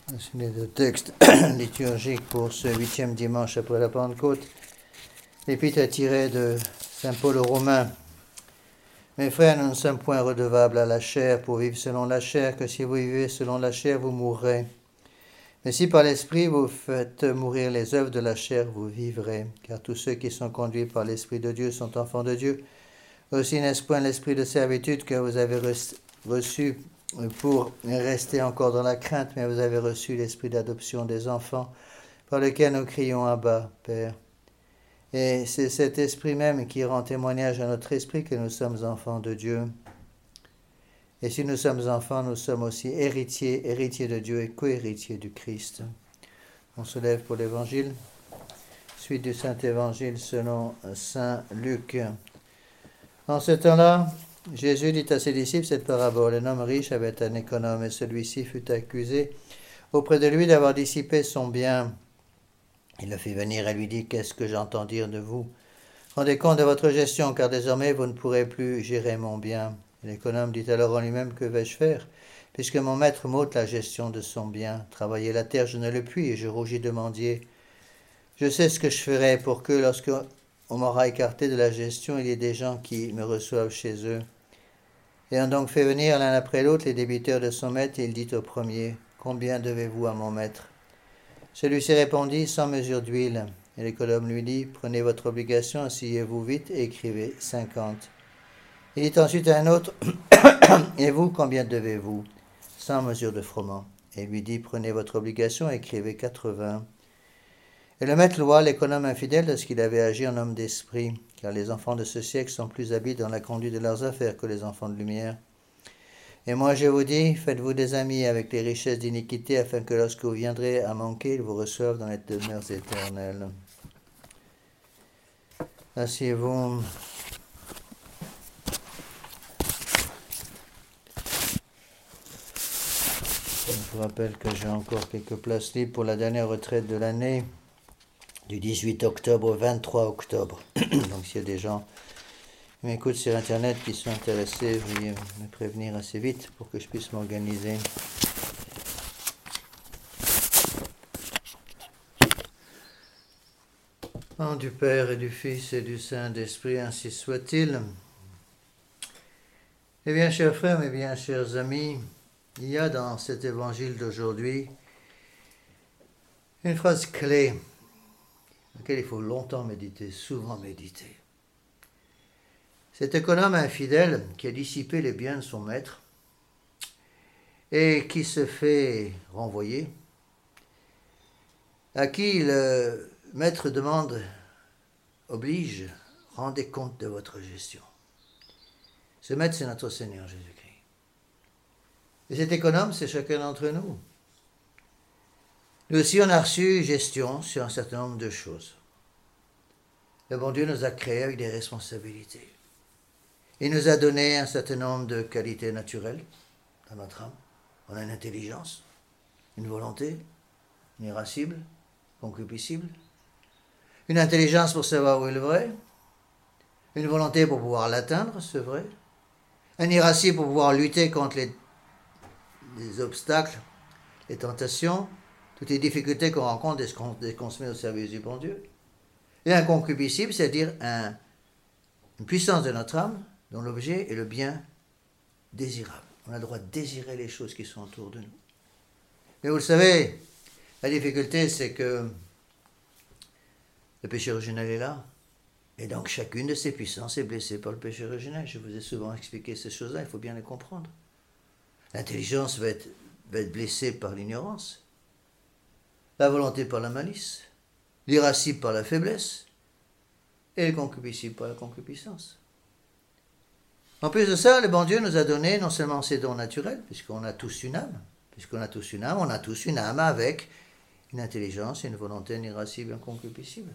C'est le texte liturgique pour ce 8e dimanche après la Pentecôte. L'épître est tiré de Saint Paul aux Romains. Mes frères, nous ne sommes point redevables à la chair pour vivre selon la chair, que si vous vivez selon la chair, vous mourrez. Mais si par l'Esprit vous faites mourir les œuvres de la chair, vous vivrez. Car tous ceux qui sont conduits par l'Esprit de Dieu sont enfants de Dieu. Aussi n'est-ce point l'esprit de servitude que vous avez reçu pour rester encore dans la crainte, mais vous avez reçu l'esprit d'adoption des enfants, par lequel nous crions Abba, Père. Et c'est cet esprit même qui rend témoignage à notre esprit que nous sommes enfants de Dieu. Et si nous sommes enfants, nous sommes aussi héritiers, héritiers de Dieu et co-héritiers du Christ. On se lève pour l'Évangile. Suite du Saint-Évangile selon Saint Luc. En ce temps-là, Jésus dit à ses disciples cette parabole. Un homme riche avait un économe, et celui-ci fut accusé auprès de lui d'avoir dissipé son bien. Il le fit venir et lui dit, « Qu'est-ce que j'entends dire de vous? Rendez compte de votre gestion, car désormais vous ne pourrez plus gérer mon bien. » Et l'économe dit alors en lui-même, « Que vais-je faire, puisque mon maître m'ôte la gestion de son bien? Travailler la terre, je ne le puis, et je rougis de mendier. Je sais ce que je ferai pour que, lorsque on m'aura écarté de la gestion, il y ait des gens qui me reçoivent chez eux. » Ayant donc fait venir l'un après l'autre les débiteurs de son maître, il dit au premier, « Combien devez-vous à mon maître ?» Celui-ci répondit, « 100 mesures d'huile. » Et l'économe lui dit, « Prenez votre obligation, asseyez-vous vite et écrivez 50. » Il dit ensuite à un autre, « Et vous, combien devez-vous? 100 mesures de froment. » Et il lui dit, « Prenez votre obligation et écrivez 80. » Et le maître loua l'économe infidèle de ce qu'il avait agi en homme d'esprit, car les enfants de ce siècle sont plus habiles dans la conduite de leurs affaires que les enfants de lumière. Et moi je vous dis, faites-vous des amis avec les richesses d'iniquité, afin que lorsque vous viendrez à manquer, ils vous reçoivent dans les demeures éternelles. Asseyez-vous. Je vous rappelle que j'ai encore quelques places libres pour la dernière retraite de l'année, du 18 octobre au 23 octobre. Donc s'il y a des gens qui m'écoutent sur Internet qui sont intéressés, veuillez me prévenir assez vite pour que je puisse m'organiser. Au nom du Père et du Fils et du Saint-Esprit, ainsi soit-il. Eh bien, chers frères, mais bien, chers amis, il y a dans cet évangile d'aujourd'hui une phrase clé, laquelle il faut longtemps méditer, souvent méditer. Cet économe infidèle qui a dissipé les biens de son maître et qui se fait renvoyer, à qui le maître demande, oblige, rendez compte de votre gestion. Ce maître, c'est notre Seigneur Jésus-Christ. Et cet économe, c'est chacun d'entre nous. Nous aussi, on a reçu gestion sur un certain nombre de choses. Le bon Dieu nous a créés avec des responsabilités. Il nous a donné un certain nombre de qualités naturelles dans notre âme. On a une intelligence, une volonté, une irascible, concupiscible, une intelligence pour savoir où est le vrai, une volonté pour pouvoir l'atteindre, ce vrai, un irascible pour pouvoir lutter contre les obstacles, les tentations, toutes les difficultés qu'on rencontre dès qu'on se met au service du bon Dieu. Et un concupiscible, c'est-à-dire une puissance de notre âme dont l'objet est le bien désirable. On a le droit de désirer les choses qui sont autour de nous. Mais vous le savez, la difficulté, c'est que le péché originel est là. Et donc chacune de ces puissances est blessée par le péché originel. Je vous ai souvent expliqué ces choses-là, il faut bien les comprendre. L'intelligence va être blessée par l'ignorance, la volonté par la malice, l'irascible par la faiblesse, et le concupiscible par la concupiscence. En plus de ça, le bon Dieu nous a donné non seulement ses dons naturels, puisqu'on a tous une âme, on a tous une âme avec une intelligence et une volonté irascible et inconcupiscible.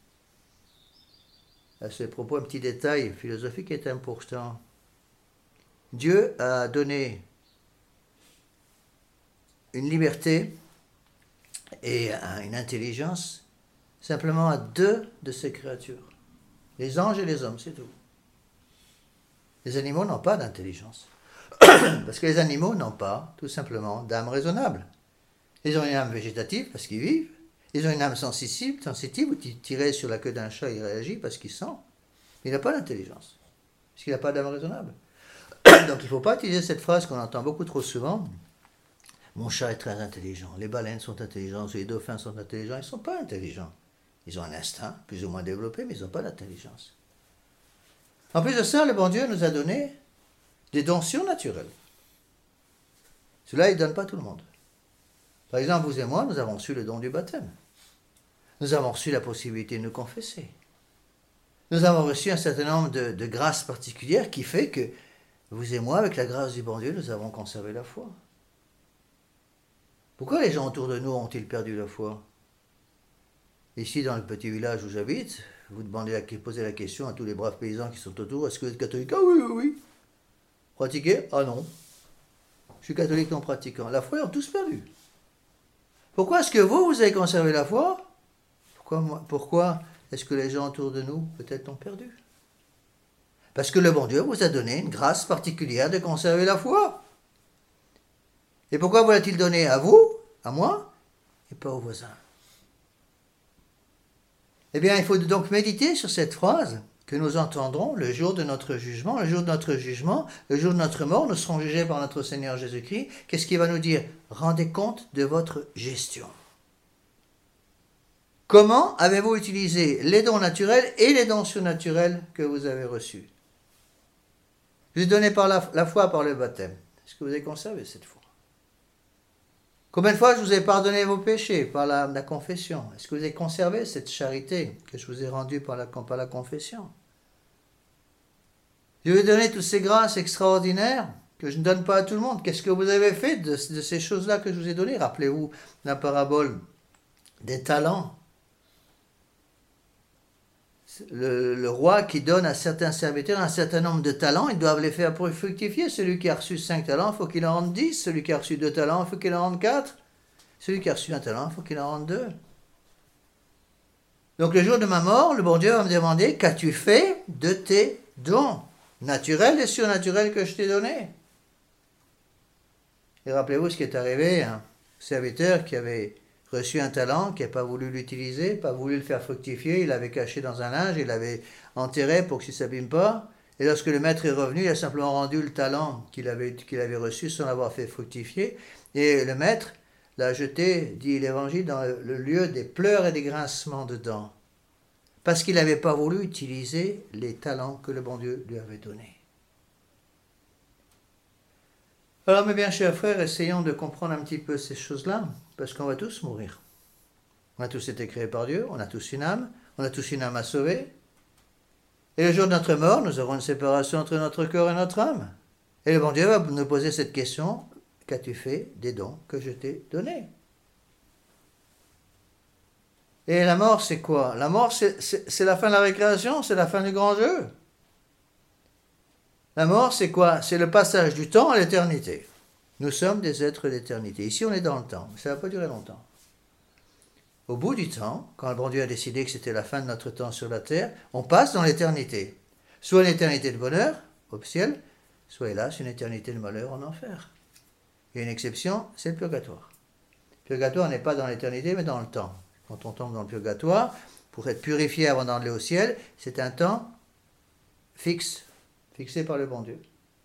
À ce propos, un petit détail philosophique est important. Dieu a donné une liberté et une intelligence simplement à deux de ses créatures, les anges et les hommes, c'est tout. Les animaux n'ont pas d'intelligence, parce que les animaux n'ont pas, tout simplement, d'âme raisonnable. Ils ont une âme végétative parce qu'ils vivent. Ils ont une âme sensitive où tu tirais sur la queue d'un chat, il réagit parce qu'il sent. Il n'a pas d'intelligence, parce qu'il n'a pas d'âme raisonnable. Donc il ne faut pas utiliser cette phrase qu'on entend beaucoup trop souvent. Mon chat est très intelligent, les baleines sont intelligentes, les dauphins sont intelligents. Ils ne sont pas intelligents. Ils ont un instinct plus ou moins développé, mais ils n'ont pas d'intelligence. En plus de ça, le bon Dieu nous a donné des dons surnaturels. Cela, il ne donne pas à tout le monde. Par exemple, vous et moi, nous avons reçu le don du baptême. Nous avons reçu la possibilité de nous confesser. Nous avons reçu un certain nombre de grâces particulières qui fait que vous et moi, avec la grâce du bon Dieu, nous avons conservé la foi. Pourquoi les gens autour de nous ont-ils perdu la foi? Ici, dans le petit village où j'habite, vous posez la question à tous les braves paysans qui sont autour, est-ce que vous êtes catholique? Ah oui, oui, oui. Pratiquez? Ah non. Je suis catholique non pratiquant. La foi, ils ont tous perdu. Pourquoi est-ce que vous avez conservé la foi? Pourquoi est-ce que les gens autour de nous, peut-être, ont perdu? Parce que le bon Dieu vous a donné une grâce particulière de conserver la foi. Et pourquoi vous l'a-t-il donné à vous, à moi, et pas aux voisins? Eh bien, il faut donc méditer sur cette phrase que nous entendrons le jour de notre jugement. Le jour de notre jugement, le jour de notre mort, nous serons jugés par notre Seigneur Jésus-Christ. Qu'est-ce qu'il va nous dire? Rendez compte de votre gestion. Comment avez-vous utilisé les dons naturels et les dons surnaturels que vous avez reçus? Je vous ai donné par la foi par le baptême. Est-ce que vous avez conservé cette foi? Combien de fois je vous ai pardonné vos péchés par la confession? Est-ce que vous avez conservé cette charité que je vous ai rendue par la confession? Je vous ai donné toutes ces grâces extraordinaires que je ne donne pas à tout le monde. Qu'est-ce que vous avez fait de ces choses-là que je vous ai données? Rappelez-vous la parabole des talents. Le roi qui donne à certains serviteurs un certain nombre de talents, ils doivent les faire pour fructifier. Celui qui a reçu 5 talents, il faut qu'il en rende 10. Celui qui a reçu 2 talents, il faut qu'il en rende 4. Celui qui a reçu 1 talent, il faut qu'il en rende 2. Donc le jour de ma mort, le bon Dieu va me demander, qu'as-tu fait de tes dons naturels et surnaturels que je t'ai donnés? Et rappelez-vous ce qui est arrivé à un serviteur qui avait reçu un talent, qui n'a pas voulu l'utiliser, pas voulu le faire fructifier, il l'avait caché dans un linge, il l'avait enterré pour qu'il ne s'abîme pas. Et lorsque le maître est revenu, il a simplement rendu le talent qu'il avait reçu sans l'avoir fait fructifier. Et le maître l'a jeté, dit l'Évangile, dans le lieu des pleurs et des grincements de dents, parce qu'il n'avait pas voulu utiliser les talents que le bon Dieu lui avait donnés. Alors, mes bien chers frères, essayons de comprendre un petit peu ces choses-là, parce qu'on va tous mourir. On a tous été créés par Dieu, on a tous une âme à sauver. Et le jour de notre mort, nous aurons une séparation entre notre corps et notre âme. Et le bon Dieu va nous poser cette question, qu'as-tu fait des dons que je t'ai donnés? Et la mort, c'est quoi? La mort, c'est la fin de la récréation, c'est la fin du grand jeu. La mort, c'est quoi? C'est le passage du temps à l'éternité. Nous sommes des êtres d'éternité. Ici, on est dans le temps, mais ça ne va pas durer longtemps. Au bout du temps, quand le bon Dieu a décidé que c'était la fin de notre temps sur la terre, on passe dans l'éternité. Soit une éternité de bonheur, au ciel, soit hélas, une éternité de malheur en enfer. Il y a une exception, c'est le purgatoire. Le purgatoire n'est pas dans l'éternité, mais dans le temps. Quand on tombe dans le purgatoire, pour être purifié avant d'aller au ciel, c'est un temps fixe, fixé par le bon Dieu.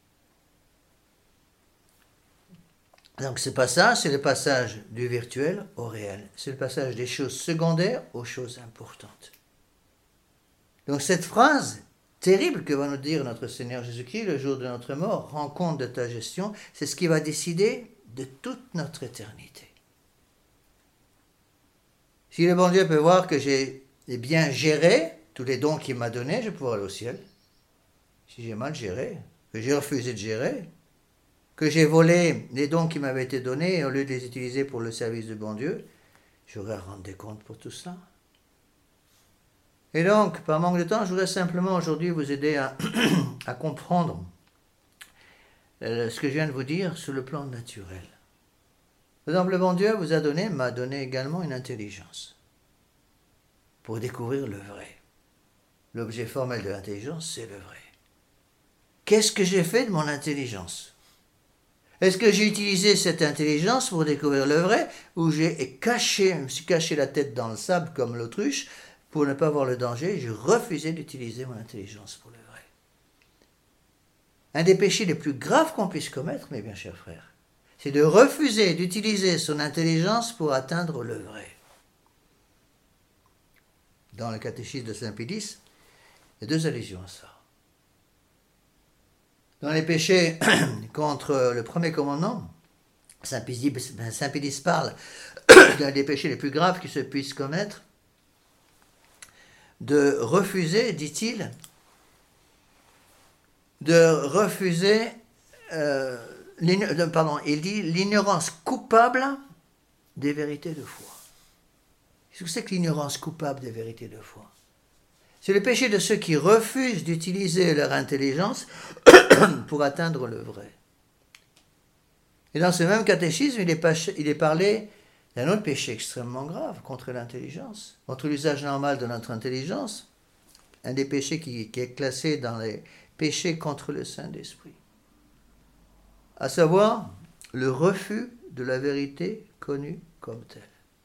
Donc ce passage, c'est le passage du virtuel au réel. C'est le passage des choses secondaires aux choses importantes. Donc cette phrase terrible que va nous dire notre Seigneur Jésus-Christ le jour de notre mort, rends compte de ta gestion, c'est ce qui va décider de toute notre éternité. Si le bon Dieu peut voir que j'ai bien géré tous les dons qu'il m'a donnés, je vais pouvoir aller au ciel. Si j'ai mal géré, que j'ai refusé de gérer, que j'ai volé les dons qui m'avaient été donnés et au lieu de les utiliser pour le service du bon Dieu, j'aurai à rendre des comptes pour tout ça. Et donc, par manque de temps, je voudrais simplement aujourd'hui vous aider à comprendre ce que je viens de vous dire sur le plan naturel. Par exemple, le bon Dieu m'a donné également une intelligence pour découvrir le vrai. L'objet formel de l'intelligence, c'est le vrai. Qu'est-ce que j'ai fait de mon intelligence? Est-ce que j'ai utilisé cette intelligence pour découvrir le vrai, ou je me suis caché la tête dans le sable comme l'autruche pour ne pas voir le danger, j'ai refusé d'utiliser mon intelligence pour le vrai. Un des péchés les plus graves qu'on puisse commettre, mes bien chers frères, c'est de refuser d'utiliser son intelligence pour atteindre le vrai. Dans le catéchisme de Saint Pédis, il y a 2 allusions à ça. Dans les péchés contre le premier commandement, Saint Pédis parle d'un des péchés les plus graves qui se puissent commettre, de refuser, dit-il, il dit l'ignorance coupable des vérités de foi. Qu'est-ce que c'est que l'ignorance coupable des vérités de foi? C'est le péché de ceux qui refusent d'utiliser leur intelligence pour atteindre le vrai. Et dans ce même catéchisme, il est parlé d'un autre péché extrêmement grave contre l'intelligence, contre l'usage normal de notre intelligence, un des péchés qui est classé dans les péchés contre le Saint-Esprit, à savoir le refus de la vérité connue comme telle.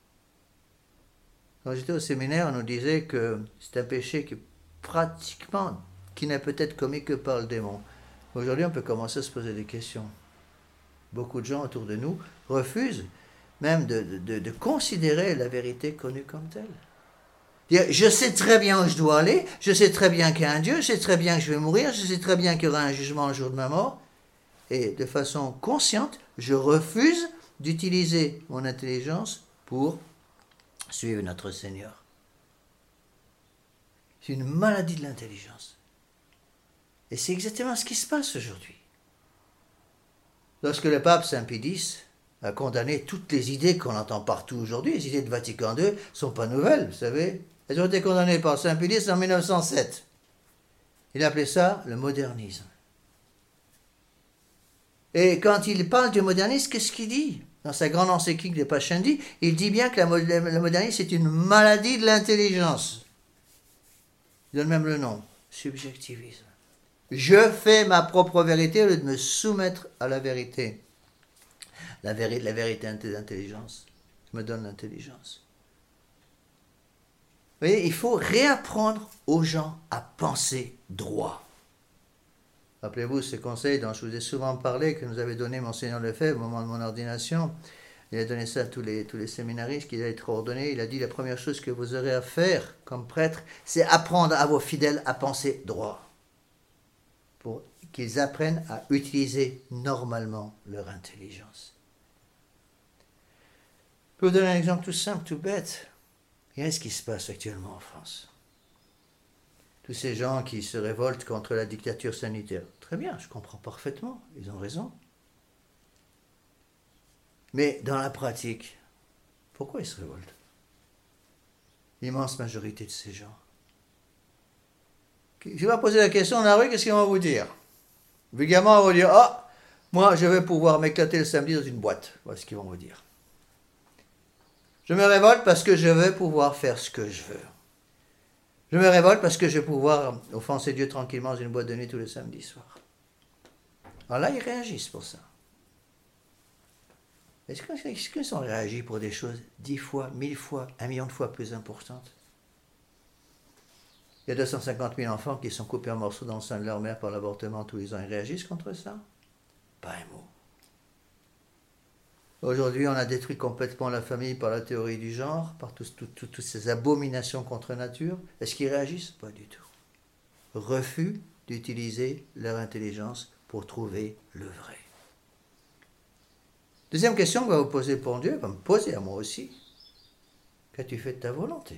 Quand j'étais au séminaire, on nous disait que c'est un péché qui n'est peut-être commis que par le démon. Aujourd'hui, on peut commencer à se poser des questions. Beaucoup de gens autour de nous refusent même de considérer la vérité connue comme telle. Je sais très bien où je dois aller, je sais très bien qu'il y a un Dieu, je sais très bien que je vais mourir, je sais très bien qu'il y aura un jugement le jour de ma mort, et de façon consciente, je refuse d'utiliser mon intelligence pour suivre notre Seigneur. C'est une maladie de l'intelligence. Et c'est exactement ce qui se passe aujourd'hui. Lorsque le pape Saint Pédis a condamné toutes les idées qu'on entend partout aujourd'hui, les idées de Vatican II ne sont pas nouvelles, vous savez. Elles ont été condamnées par Saint Pédis en 1907. Il appelait ça le modernisme. Et quand il parle du modernisme, qu'est-ce qu'il dit? Dans sa grande encyclique de Pascendi, il dit bien que le modernisme est une maladie de l'intelligence. Il donne même le nom, subjectivisme. Je fais ma propre vérité au lieu de me soumettre à la vérité. La vérité d'intelligence. Je me donne l'intelligence. Vous voyez, il faut réapprendre aux gens à penser droit. Rappelez-vous ce conseil dont je vous ai souvent parlé, que nous avait donné Monseigneur Lefebvre au moment de mon ordination. Il a donné ça à tous les séminaristes qui allaient être ordonnés. Il a dit la première chose que vous aurez à faire comme prêtre, c'est apprendre à vos fidèles à penser droit. Pour qu'ils apprennent à utiliser normalement leur intelligence. Je peux vous donner un exemple tout simple, tout bête. Regardez ce qui se passe actuellement en France. Tous ces gens qui se révoltent contre la dictature sanitaire. Très bien, je comprends parfaitement, ils ont raison. Mais dans la pratique, pourquoi ils se révoltent? L'immense majorité de ces gens. Je vais poser la question dans la rue, qu'est-ce qu'ils vont vous dire? Vulgairement, on va vous dire, ah, moi je vais pouvoir m'éclater le samedi dans une boîte. Voilà ce qu'ils vont vous dire. Je me révolte parce que je veux pouvoir faire ce que je veux. Je me révolte parce que je vais pouvoir offenser Dieu tranquillement dans une boîte de nuit tous les samedis soirs. Alors là, ils réagissent pour ça. Est-ce qu'ils ont réagi pour des choses 10 fois, 1000 fois, 1 million de fois plus importantes? Il y a 250 000 enfants qui sont coupés en morceaux dans le sein de leur mère par l'avortement tous les ans. Ils réagissent contre ça? Pas un mot. Aujourd'hui, on a détruit complètement la famille par la théorie du genre, par toutes ces abominations contre nature. Est-ce qu'ils réagissent? Pas du tout. Refus d'utiliser leur intelligence pour trouver le vrai. Deuxième question que va vous poser pour Dieu, va me poser à moi aussi. Qu'as-tu fait de ta volonté?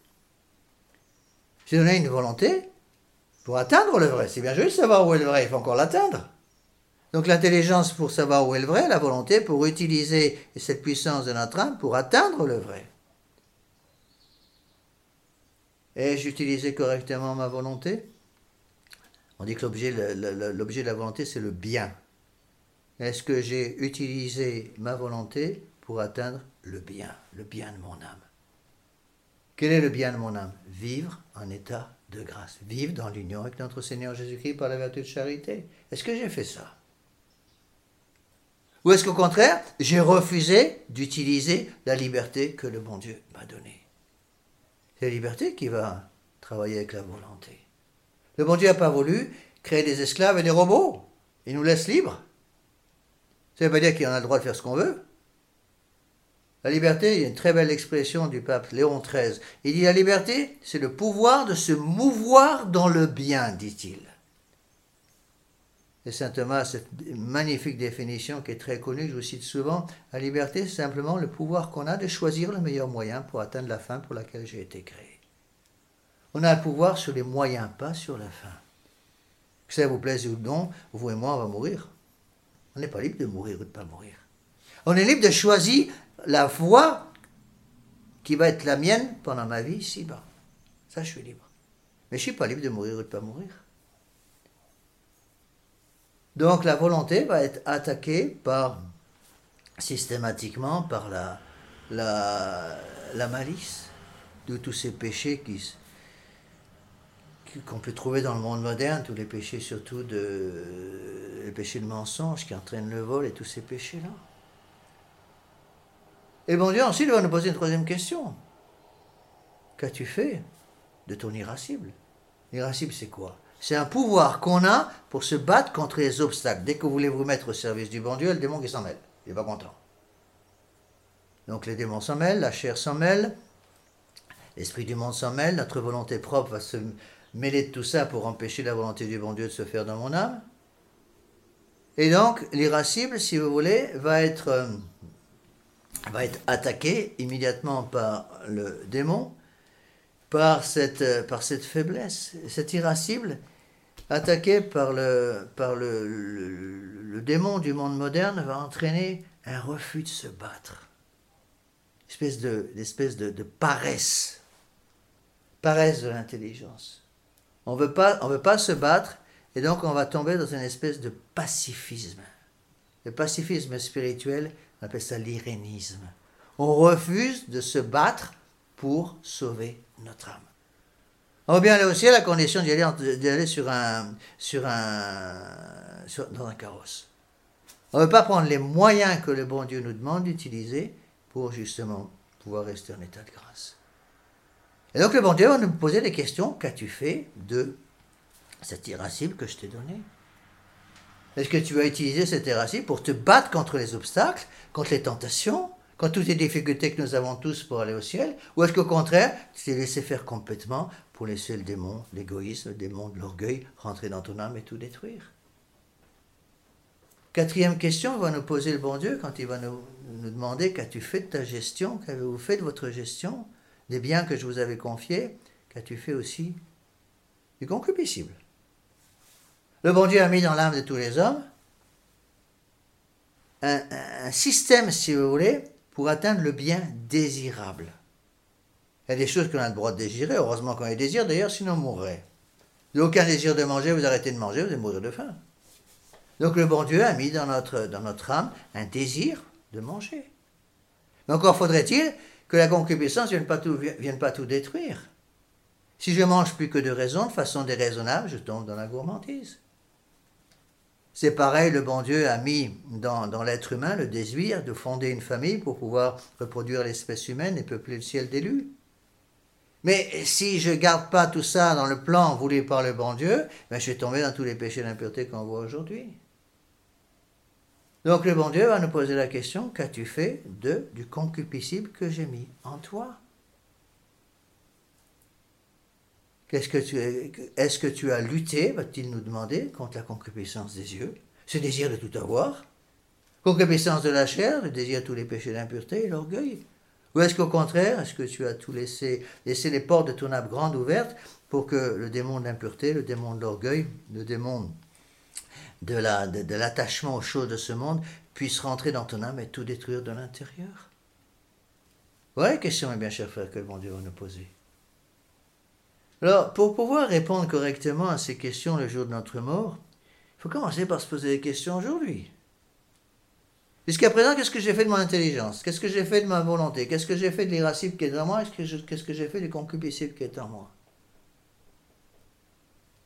J'ai donné une volonté pour atteindre le vrai. C'est bien joli de savoir où est le vrai, il faut encore l'atteindre. Donc l'intelligence pour savoir où est le vrai, la volonté pour utiliser cette puissance de notre âme pour atteindre le vrai. Ai-je utilisé correctement ma volonté? On dit que l'objet de la volonté, c'est le bien. Est-ce que j'ai utilisé ma volonté pour atteindre le bien de mon âme? Quel est le bien de mon âme? Vivre en état de grâce, vivre dans l'union avec notre Seigneur Jésus-Christ par la vertu de charité. Est-ce que j'ai fait ça? Ou est-ce qu'au contraire, j'ai refusé d'utiliser la liberté que le bon Dieu m'a donnée? C'est la liberté qui va travailler avec la volonté. Le bon Dieu n'a pas voulu créer des esclaves et des robots. Il nous laisse libres. Ça ne veut pas dire qu'on a le droit de faire ce qu'on veut. La liberté, il y a une très belle expression du pape Léon XIII. Il dit la liberté, c'est le pouvoir de se mouvoir dans le bien, dit-il. Et saint Thomas a cette magnifique définition qui est très connue, que je vous cite souvent. La liberté, c'est simplement le pouvoir qu'on a de choisir le meilleur moyen pour atteindre la fin pour laquelle j'ai été créé. On a le pouvoir sur les moyens, pas sur la fin. Que ça vous plaise ou non, vous et moi, on va mourir. On n'est pas libre de mourir ou de ne pas mourir. On est libre de choisir la voie qui va être la mienne pendant ma vie ici-bas. Ça, je suis libre. Mais je ne suis pas libre de mourir ou de ne pas mourir. Donc la volonté va être attaquée systématiquement par la malice, de tous ces péchés qu'on peut trouver dans le monde moderne, tous les péchés surtout les péchés de mensonge qui entraînent le vol et tous ces péchés-là. Et bon Dieu ensuite va nous poser une troisième question. Qu'as-tu fait de ton irascible? L'irascible, c'est quoi? C'est un pouvoir qu'on a pour se battre contre les obstacles. Dès que vous voulez vous mettre au service du bon Dieu, le démon qui s'en mêle. Il n'est pas content. Donc les démons s'en mêlent, la chair s'en mêle, l'esprit du monde s'en mêle, notre volonté propre va se mêler de tout ça pour empêcher la volonté du bon Dieu de se faire dans mon âme. Et donc l'irascible, si vous voulez, va être attaqué immédiatement par le démon, par cette faiblesse. Cet irascible, attaqué par le démon du monde moderne, va entraîner un refus de se battre. Une espèce de paresse de l'intelligence. On veut pas se battre, et donc on va tomber dans une espèce de pacifisme. Le pacifisme spirituel, on appelle ça l'irénisme. On refuse de se battre pour sauver notre âme. On va bien aller au ciel à condition d'y aller dans un carrosse. On ne veut pas prendre les moyens que le bon Dieu nous demande d'utiliser pour justement pouvoir rester en état de grâce. Et donc le bon Dieu va nous poser des questions. Qu'as-tu fait de cet irascible que je t'ai donné? Est-ce que tu vas utiliser cet irascible pour te battre contre les obstacles, contre les tentations, contre toutes les difficultés que nous avons tous pour aller au ciel? Ou est-ce qu'au contraire, tu t'es laissé faire complètement pour laisser le démon, l'égoïsme, le démon de l'orgueil rentrer dans ton âme et tout détruire? Quatrième question va nous poser le bon Dieu quand il va nous demander: qu'as-tu fait de ta gestion? Qu'avez-vous fait de votre gestion des biens que je vous avais confiés? Qu'as-tu fait aussi du concupiscible? Le bon Dieu a mis dans l'âme de tous les hommes un système, si vous voulez, pour atteindre le bien désirable. Il y a des choses qu'on a le droit de désirer, heureusement qu'on les désire, d'ailleurs, sinon on mourrait. Vous n'avez aucun désir de manger, vous arrêtez de manger, vous allez mourir de faim. Donc le bon Dieu a mis dans notre âme un désir de manger. Mais encore faudrait-il que la concupiscence ne vienne pas tout détruire. Si je mange plus que de raison, de façon déraisonnable, je tombe dans la gourmandise. C'est pareil, le bon Dieu a mis dans l'être humain le désir de fonder une famille pour pouvoir reproduire l'espèce humaine et peupler le ciel d'élus. Mais si je ne garde pas tout ça dans le plan voulu par le bon Dieu, ben je vais tomber dans tous les péchés d'impureté qu'on voit aujourd'hui. Donc le bon Dieu va nous poser la question: qu'as-tu fait du concupiscible que j'ai mis en toi? Est-ce que tu as lutté, va-t-il nous demander, contre la concupiscence des yeux, ce désir de tout avoir, concupiscence de la chair, le désir de tous les péchés d'impureté et l'orgueil? Ou est-ce qu'au contraire, est-ce que tu as tout laissé les portes de ton âme grandes ouvertes pour que le démon de l'impureté, le démon de l'orgueil, le démon de l'attachement aux choses de ce monde puisse rentrer dans ton âme et tout détruire de l'intérieur? Voilà les questions, mes bien chers frères, que le bon Dieu va nous poser. Alors, pour pouvoir répondre correctement à ces questions le jour de notre mort, il faut commencer par se poser des questions aujourd'hui. Jusqu'à présent, qu'est-ce que j'ai fait de mon intelligence? Qu'est-ce que j'ai fait de ma volonté? Qu'est-ce que j'ai fait de l'irascible qui est en moi? Qu'est-ce que j'ai fait du concupiscible qui est en moi?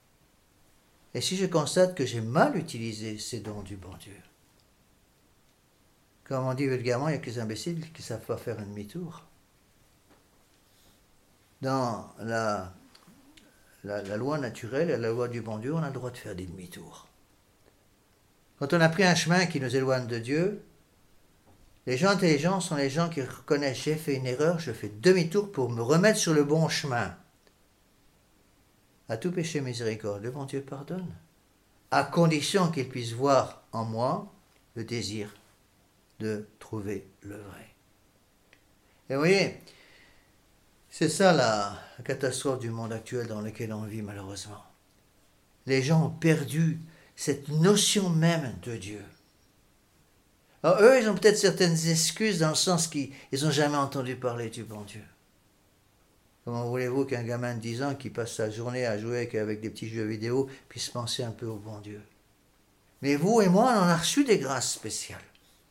Et si je constate que j'ai mal utilisé ces dons du bon Dieu, Comme on dit vulgairement, il n'y a que les imbéciles qui ne savent pas faire un demi-tour. Dans la loi naturelle et la loi du bon Dieu, on a le droit de faire des demi-tours. Quand on a pris un chemin qui nous éloigne de Dieu, les gens intelligents sont les gens qui reconnaissent: j'ai fait une erreur, je fais demi-tour pour me remettre sur le bon chemin. À tout péché miséricorde, le bon Dieu pardonne, à condition qu'il puisse voir en moi le désir de trouver le vrai. Et vous voyez, c'est ça la catastrophe du monde actuel dans lequel on vit malheureusement. Les gens ont perdu cette notion même de Dieu. Alors eux, ils ont peut-être certaines excuses dans le sens qu'ils n'ont jamais entendu parler du bon Dieu. Comment voulez-vous qu'un gamin de 10 ans qui passe sa journée à jouer avec des petits jeux vidéo puisse penser un peu au bon Dieu? Mais vous et moi, on en a reçu des grâces spéciales.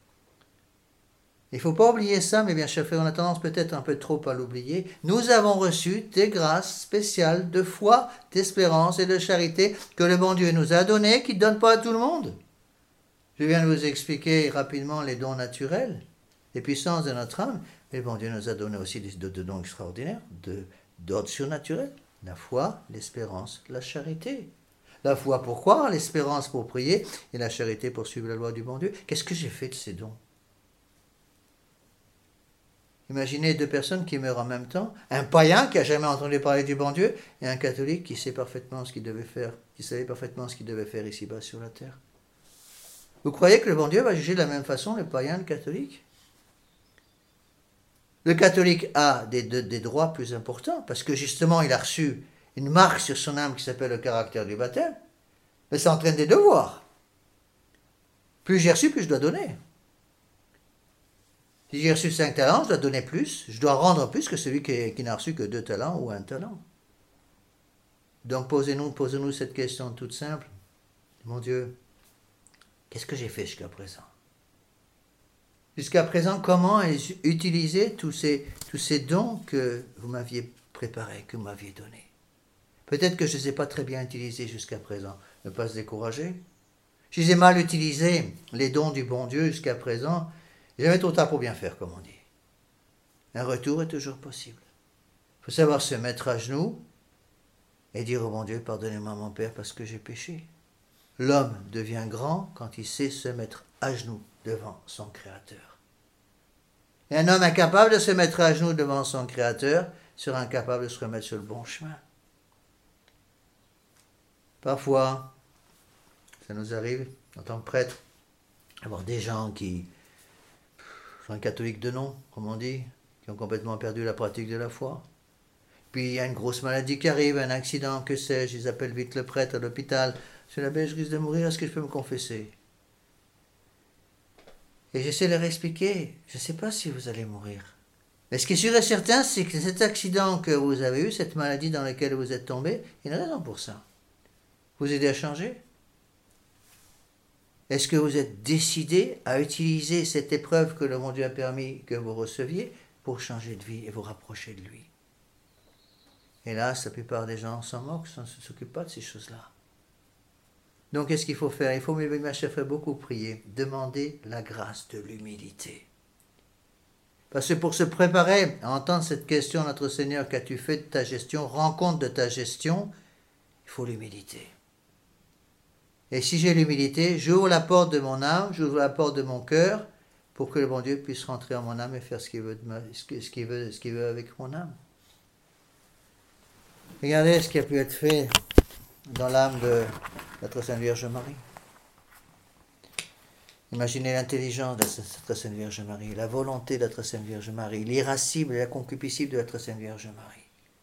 Il ne faut pas oublier ça, mais bien chers frères, on a tendance peut-être un peu trop à l'oublier. Nous avons reçu des grâces spéciales de foi, d'espérance et de charité que le bon Dieu nous a données, qu'il ne donne pas à tout le monde. Je viens de vous expliquer rapidement les dons naturels, les puissances de notre âme, mais le bon Dieu nous a donné aussi des dons extraordinaires, d'ordre surnaturel, la foi, l'espérance, la charité. La foi pour croire, l'espérance pour prier et la charité pour suivre la loi du bon Dieu. Qu'est-ce que j'ai fait de ces dons? Imaginez deux personnes qui meurent en même temps, un païen qui n'a jamais entendu parler du bon Dieu et un catholique qui sait parfaitement ce qu'il devait faire, qui savait parfaitement ce qu'il devait faire ici-bas sur la terre. Vous croyez que le bon Dieu va juger de la même façon le païen et le catholique? Le catholique a des droits plus importants parce que justement il a reçu une marque sur son âme qui s'appelle le caractère du baptême, mais ça entraîne des devoirs. Plus j'ai reçu, plus je dois donner. Si j'ai reçu 5 talents, je dois donner plus, je dois rendre plus que celui qui n'a reçu que 2 talents ou 1 talent. Donc posez-nous cette question toute simple. Mon Dieu, qu'est-ce que j'ai fait jusqu'à présent? Jusqu'à présent, comment utiliser tous ces dons que vous m'aviez préparés, que vous m'aviez donnés? Peut-être que je ne les ai pas très bien utilisés jusqu'à présent. Ne pas se décourager. Si j'ai mal utilisé les dons du bon Dieu jusqu'à présent, il n'est jamais trop tard pour bien faire, comme on dit. Un retour est toujours possible. Il faut savoir se mettre à genoux et dire au bon Dieu: pardonnez-moi mon Père parce que j'ai péché. L'homme devient grand quand il sait se mettre à genoux devant son Créateur. Et un homme incapable de se mettre à genoux devant son Créateur sera incapable de se remettre sur le bon chemin. Parfois, ça nous arrive, en tant que prêtre, d'avoir des gens qui sont catholiques de nom, comme on dit, qui ont complètement perdu la pratique de la foi. Puis il y a une grosse maladie qui arrive, un accident, que sais-je, ils appellent vite le prêtre à l'hôpital. Monsieur l'abbé, je risque de mourir, est-ce que je peux me confesser? Et j'essaie de leur expliquer, je ne sais pas si vous allez mourir. Mais ce qui est sûr et certain, c'est que cet accident que vous avez eu, cette maladie dans laquelle vous êtes tombé, il y a une raison pour ça. Vous aider à changer? Est-ce que vous êtes décidé à utiliser cette épreuve que le bon Dieu a permis que vous receviez pour changer de vie et vous rapprocher de lui? Hélas, la plupart des gens s'en moquent, ne s'occupent pas de ces choses-là. Donc, qu'est-ce qu'il faut faire? Il faut, ma chère frère, beaucoup prier, demander la grâce de l'humilité. Parce que pour se préparer à entendre cette question, notre Seigneur, qu'as-tu fait de ta gestion? Rends compte de ta gestion, il faut l'humilité. Et si j'ai l'humilité, j'ouvre la porte de mon âme, j'ouvre la porte de mon cœur, pour que le bon Dieu puisse rentrer en mon âme et faire ce qu'il veut avec mon âme. Regardez ce qui a pu être fait dans l'âme de notre Sainte Vierge Marie. Imaginez l'intelligence de notre Sainte Vierge Marie, la volonté de notre Sainte Vierge Marie, l'irascible et la concupiscible de notre Sainte Vierge Marie.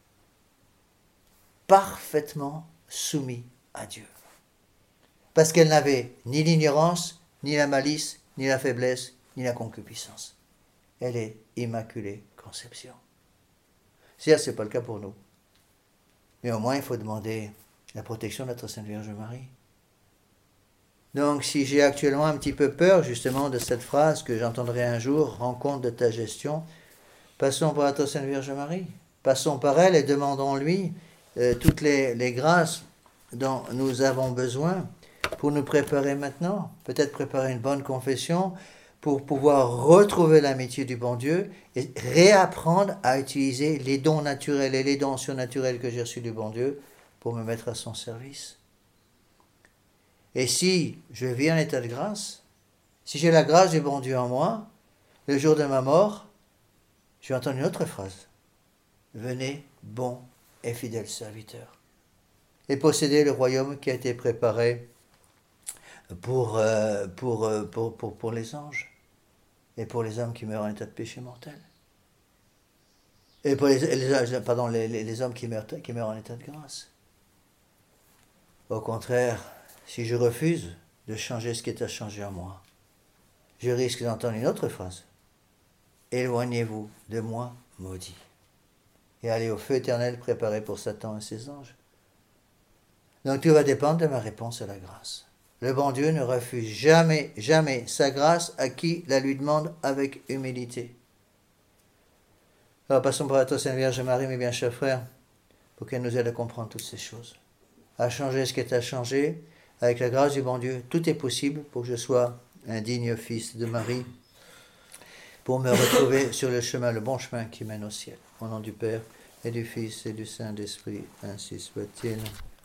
Parfaitement soumis à Dieu. Parce qu'elle n'avait ni l'ignorance, ni la malice, ni la faiblesse, ni la concupiscence. Elle est immaculée conception. Certes, ce n'est pas le cas pour nous. Mais au moins, il faut demander la protection de notre Sainte Vierge Marie. Donc, si j'ai actuellement un petit peu peur, justement, de cette phrase que j'entendrai un jour, « Rends compte de ta gestion », passons par notre Sainte Vierge Marie. Passons par elle et demandons-lui toutes les grâces dont nous avons besoin pour nous préparer maintenant. Peut-être préparer une bonne confession, pour pouvoir retrouver l'amitié du bon Dieu et réapprendre à utiliser les dons naturels et les dons surnaturels que j'ai reçus du bon Dieu pour me mettre à son service. Et si je vis en état de grâce, si j'ai la grâce du bon Dieu en moi, le jour de ma mort, je vais entendre une autre phrase. Venez, bon et fidèle serviteur, et posséder le royaume qui a été préparé pour les anges et pour les hommes qui meurent en état de péché mortel. Et pour les hommes qui meurent en état de grâce. Au contraire, si je refuse de changer ce qui est à changer en moi, je risque d'entendre une autre phrase. Éloignez-vous de moi, maudit, et allez au feu éternel préparé pour Satan et ses anges. Donc tout va dépendre de ma réponse à la grâce. Le bon Dieu ne refuse jamais, jamais sa grâce à qui la lui demande avec humilité. Alors passons par la Sainte Vierge Marie, mes bien chers frères, pour qu'elle nous aide à comprendre toutes ces choses. À changer ce qui est à changer, avec la grâce du bon Dieu, tout est possible pour que je sois un digne fils de Marie, pour me retrouver sur le chemin, le bon chemin qui mène au ciel. Au nom du Père, et du Fils, et du Saint-Esprit, ainsi soit-il.